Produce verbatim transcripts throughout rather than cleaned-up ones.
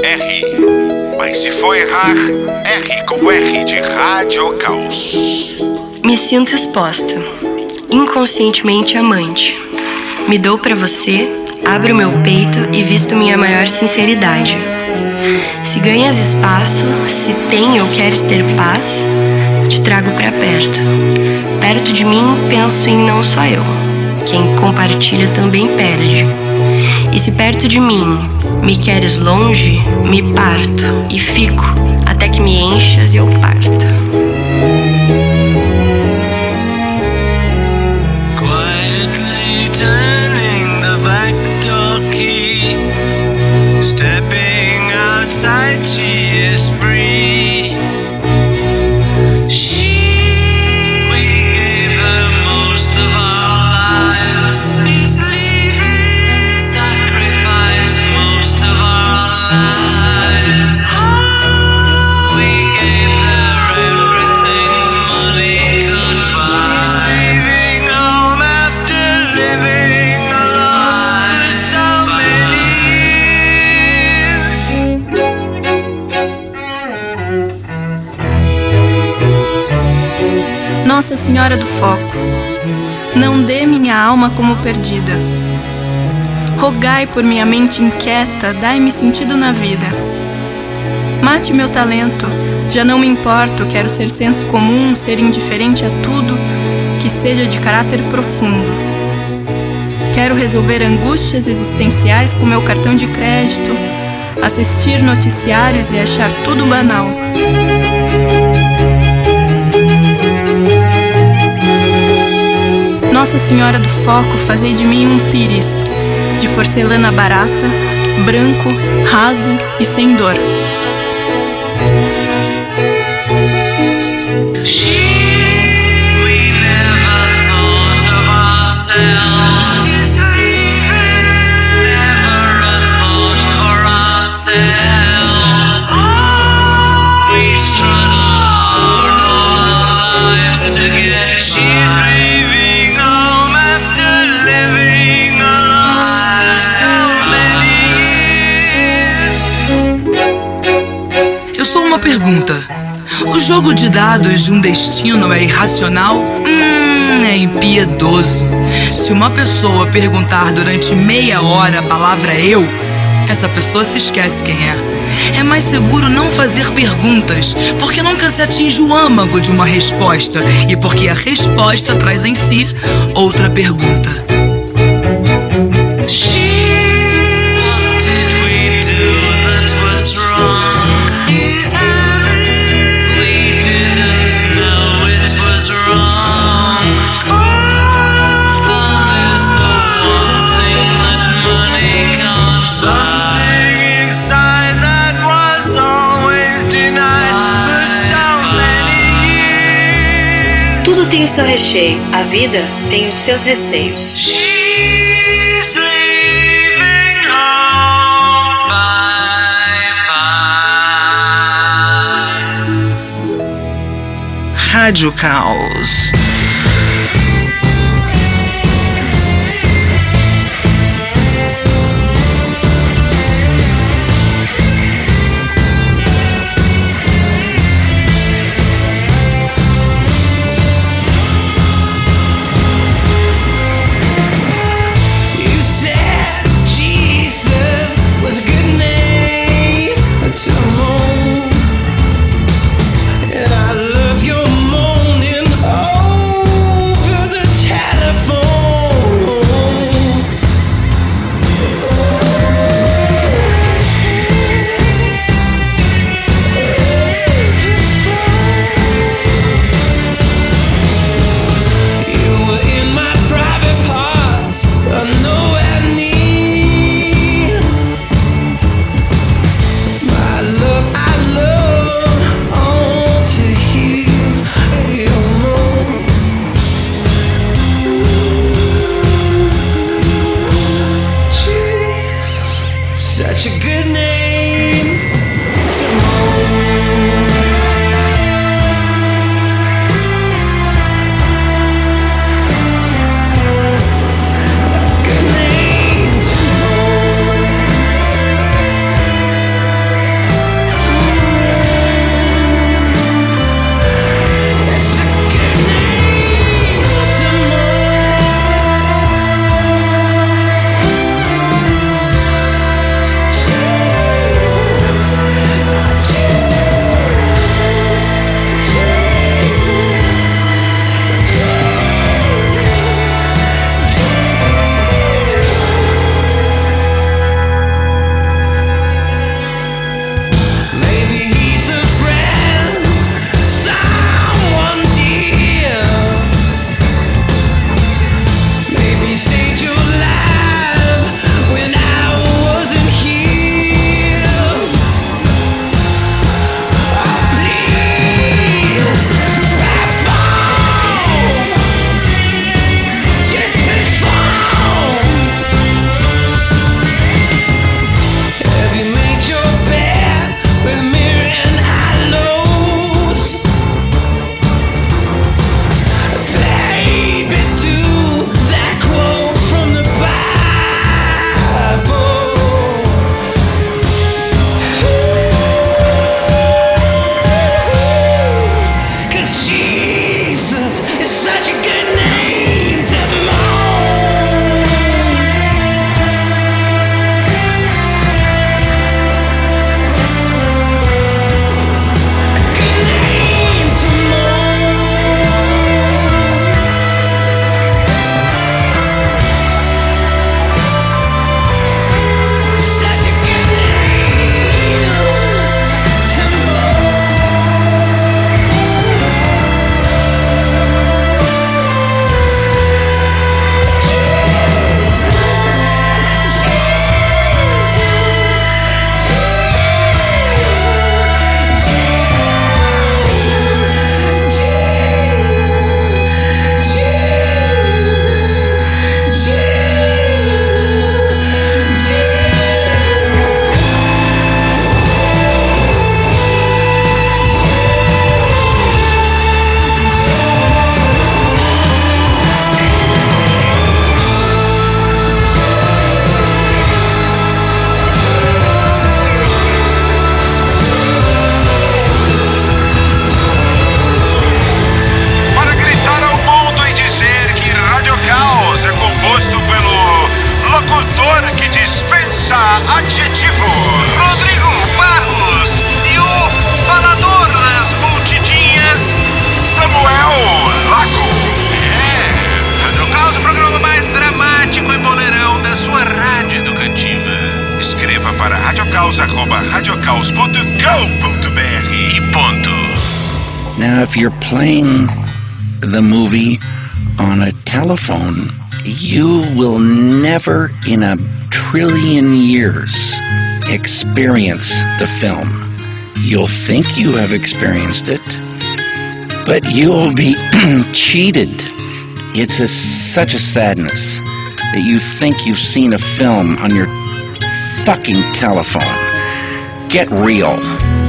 R. Mas se for errar, R como R de Rádio Caos. Me sinto exposta, inconscientemente amante. Me dou pra você, abro meu peito e visto minha maior sinceridade. Se ganhas espaço, se tem ou queres ter paz, te trago pra perto. Perto de mim penso em não só eu. Quem compartilha também perde. E se perto de mim me queres longe, me parto e fico até que me enchas e eu parto. Quietly turning the back door key, stepping outside, she is free. She Nossa Senhora do Foco, não dê minha alma como perdida. Rogai por minha mente inquieta, dai-me sentido na vida. Mate meu talento, já não me importo, quero ser senso comum, ser indiferente a tudo que seja de caráter profundo. Quero resolver angústias existenciais com meu cartão de crédito, assistir noticiários e achar tudo banal. Nossa Senhora do Foco, fazei de mim um pires, de porcelana barata, branco, raso e sem dor. Pergunta: o jogo de dados de um destino é irracional? Hum, é impiedoso. Se uma pessoa perguntar durante meia hora a palavra eu, essa pessoa se esquece quem é. É mais seguro não fazer perguntas, porque nunca se atinge o âmago de uma resposta e porque a resposta traz em si outra pergunta. Tudo tem o seu recheio, a vida tem os seus receios. Rádio Caos. Adjetivo, Rodrigo Barros e o falador das multidinhas, Samuel Lago. é, Rádio Caos, o programa mais dramático e boleirão da sua rádio educativa. Escreva para radiocaus arroba radiocaus ponto com ponto br. E ponto. Now, if you're playing the movie on a telephone, you will never in a trillion years experience the film. You'll think you have experienced it, but you will be cheated. It's a, such a sadness that you think you've seen a film on your fucking telephone. Get real.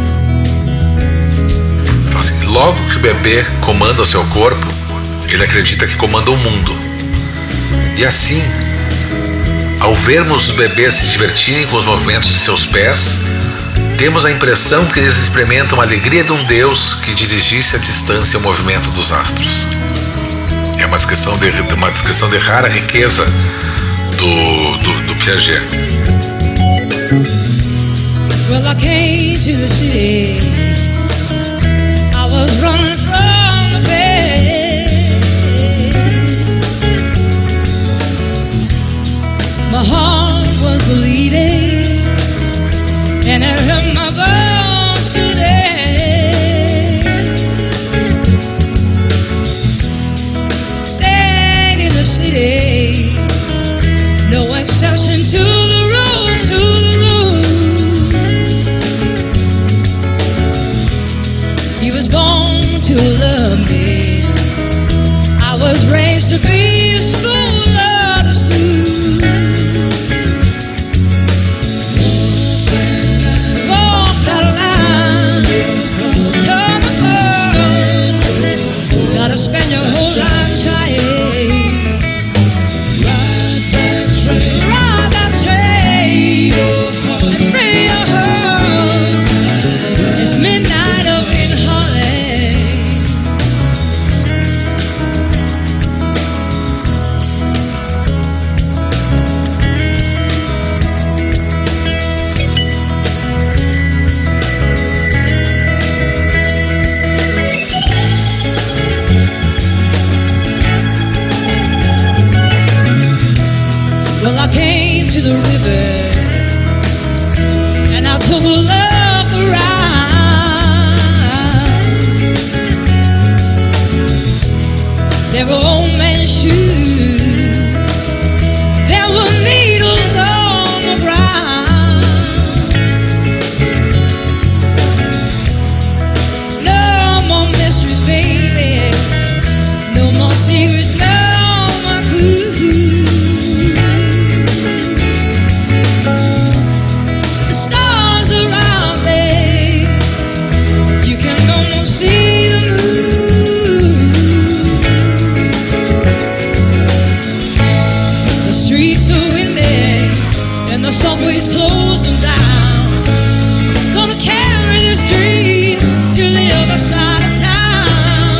Assim, logo que o bebê comanda o seu corpo, ele acredita que comanda o mundo. E assim, ao vermos os bebês se divertirem com os movimentos de seus pés, temos a impressão que eles experimentam a alegria de um Deus que dirigisse à distância o movimento dos astros. É uma descrição de, uma descrição de rara riqueza do, do, do Piaget. Well, I came to the city. I was running from the pain. My heart was bleeding, and it hurt my bones today. Stayed in the city, no exception to the rules, to the rules. He was born to love me. I was raised to be a spoon of the stew. Walk that line, turn the world. Gotta spend your whole life trying. Ride that train, ride that train, and free your heart. It's midnight up in Harlem. Well, I came to the river and I took a look around. There were old men's shoes, there were needles on the ground. No more mysteries, baby, no more secrets, no more clues. The stars are out there, you can almost see the moon. The streets are windy and the subway's closing down. Gonna carry this dream to the other side of town.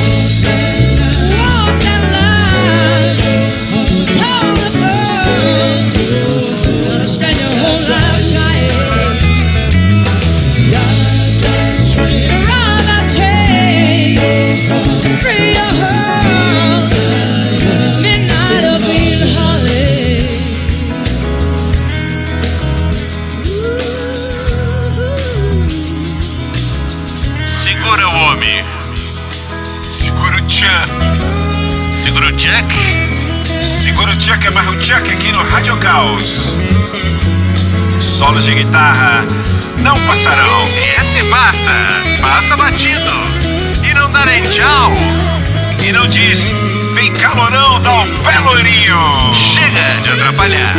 Walk that line, tell the world. Gonna spend your whole life trying. Ride that train, ride that train, free your heart. It's midnight up in Harlem. Segura o homem. Segura o tchan. Segura o Jack. Segura o Chuck, amarra o Chuck aqui no Rádio Caos. Solos de guitarra não passarão. Esse passa, passa batido. E não dá nem tchau. E não diz, vem calorão, dá o pé loirinho. Chega de atrapalhar.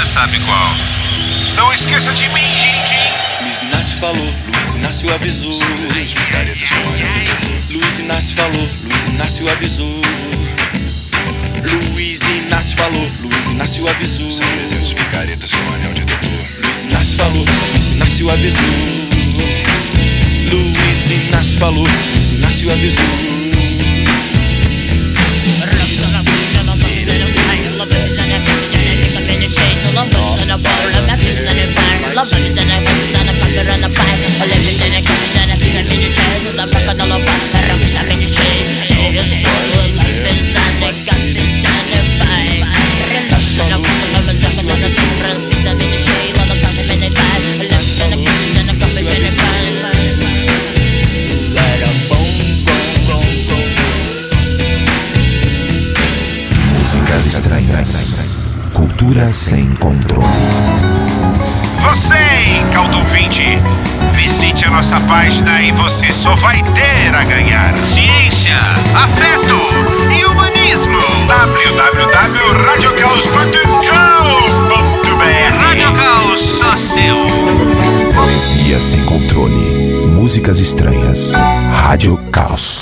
sabe qual. Não esqueça de mim, Din-Din. Luiz Inácio falou, Luiz Inácio avisou. Luiz Inácio falou, Luiz Inácio avisou. Luiz Inácio falou, Luiz Inácio avisou. São trezentos picaretas com anel de doutor. Luiz Inácio falou, Luiz Inácio avisou. Luiz Inácio falou, Luiz Inácio avisou. Músicas estranhas. Cultura sem controle. Você, incauto ouvinte, visite a nossa página e você só vai ter a ganhar. Ciência, afeto e humanismo. w w w ponto radio caos ponto com ponto b r Rádio Caos, só seu. Poesia sem controle. Músicas estranhas. Rádio Caos.